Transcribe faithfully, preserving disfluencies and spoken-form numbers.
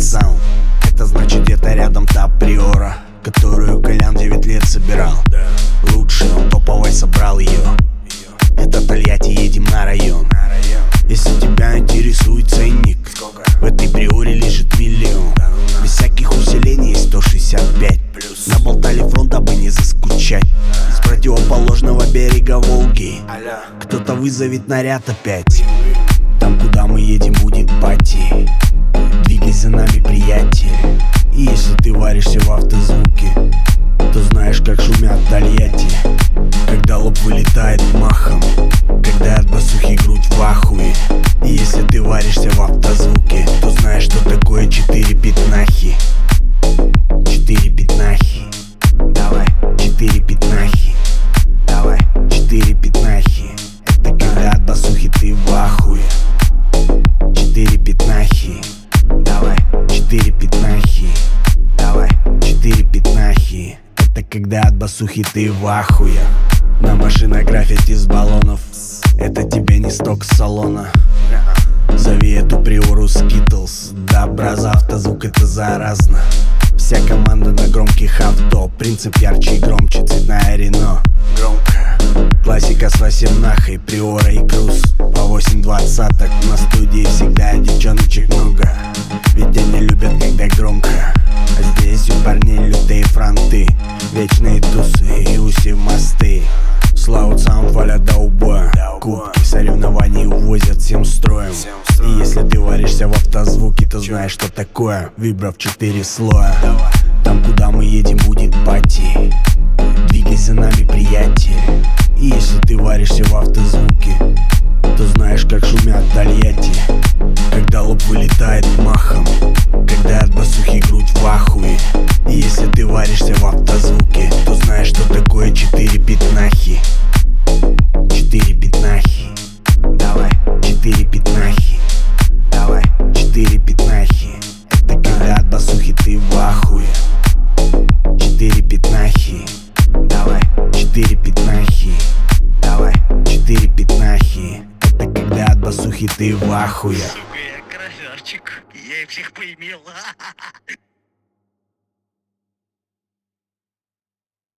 саунд. Это значит где-то рядом та приора, которую Колян девять лет собирал. Лучше он топовой собрал ее. Это Тольятти, едем на район. Если тебя интересует ценник, в этой приоре лежит миллион. Без всяких усилений сто шестьдесят пять. Наболтали фронт, дабы не заскучать. С противоположного берега Волги кто-то вызовет наряд опять. Там, куда мы едем, будет пати. Двигай за нами, приятель. И если ты варишься в автозвуке, то знаешь, как шумят Тольятти. Когда лоб вылетает махом, когда от басухи грудь в ахуе. И если ты варишься в автозвуке, то знаешь, что такое четыре пятнахи. Четыре пятнахи. Давай, четыре пятнахи. Давай, четыре пятнахи. Это когда от басухи ты в ахуе. Четыре пятнахи. Давай, четыре пятнахи. Давай, четыре пятнахи. Это когда от басухи ты в ахуе. На машинах граффити с баллонов. Это тебе не сток с салона. Зови эту приору Скитлс. Добра за автозвук, это заразно. Вся команда на громких авто. Принцип ярче и громче, цветная Рено. Громко. Классика с восемнахой, приора и круз. По восемь двадцаток на студии всегда девчоночек много. Ведь они любят, когда громко. А здесь у парней лютые фронты, вечные тусы и уси в мосты. Славут саунд валят до убоя. Кубки соревнований увозят всем строем. И если ты варишься в автозвуке, то знаешь, что такое вибро в четыре слоя. Там, куда мы едем, будет пати. Двигай за нами, приятель. И если ты варишься в автозвуке, то знаешь, как шумят Тольятти. Когда лоб вылетает махом, когда от басухи грудь в ахуе. И если ты варишься в автозвуке, то знаешь, что такое четыре пятнахи. Четыре пятнахи. Давай, четыре пятнахи. Давай, четыре пятнахи. Это когда от басухи ты в ахуе. Четыре пятнахи. Давай, четыре пятнахи. Давай, четыре пятнахи. Это когда от басухи ты в ахуе. Сука, я красавчик, я их всех поимел.